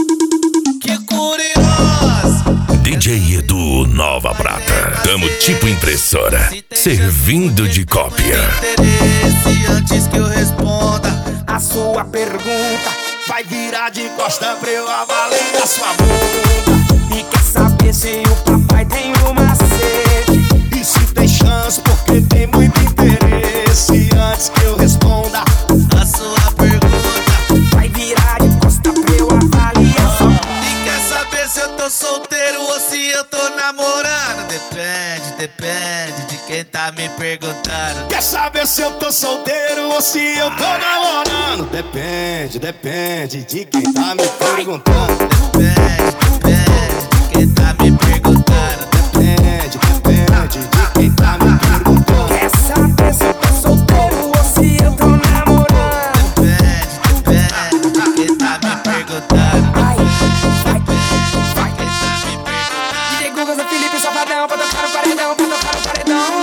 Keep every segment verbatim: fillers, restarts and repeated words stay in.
Que curioso. D J Edu Nova Prata. Tamo tipo impressora, servindo de cópia. Interesse antes que eu responda a sua pergunta, vai virar de costa pra eu avaliar sua bunda. E quer saber se o papai tem uma sede e se tem chance, porque tem muito interesse. Antes que eu responda a sua pergunta, vai virar de costa pra eu avaliar sua bunda. E quer saber se eu tô solteiro ou se eu tô namorando? Depende, depende de quem tá me perguntando. Quer saber se eu tô solteiro ou se eu tô namorando? Depende, depende de quem tá me perguntando. Depende, depende de quem tá me perguntando. Depende, depende de quem tá me perguntando. Quer saber se eu tô solteiro ou se eu tô namorando? Depende, depende de quem tá me perguntando. Vai, vai, vai. Quem tá me perguntando. D J Guga, Zé Felipe, Safadão, pra tocar no paredão, pra tocar no paredão.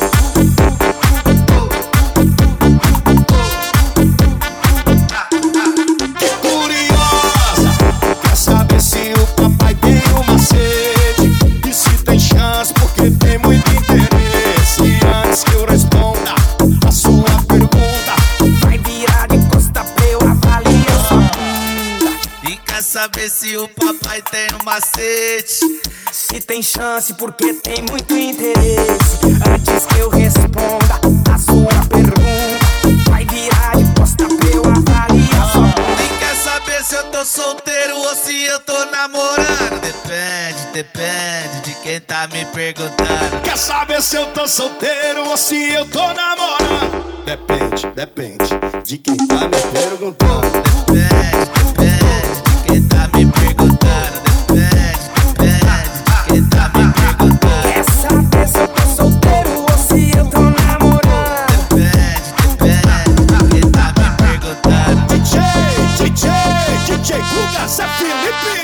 Que curiosa, quer saber se o papai tem uma sede e se tem chance, porque tem muito interesse. Antes que eu responda a sua pergunta, vai virar de costa pra eu avaliar sua bunda. E quer saber se o papai tem um macete? Se tem chance, porque tem muito interesse. Antes que eu responda a sua pergunta, vai virar de costa pra eu avaliar sua bunda. E quer saber se eu tô solteiro ou se eu tô namorando? Depende, depende de quem tá me perguntando. Quer saber se eu tô solteiro ou se eu tô namorando? Depende, depende de quem tá me perguntando. Depende, depende de quem tá me perguntando. Depende, depende de quem tá me perguntando. Quer saber se eu tô solteiro ou se eu tô namorando? Depende, depende de quem tá me perguntando. D J, D J, D J Guga, Zé Felipe.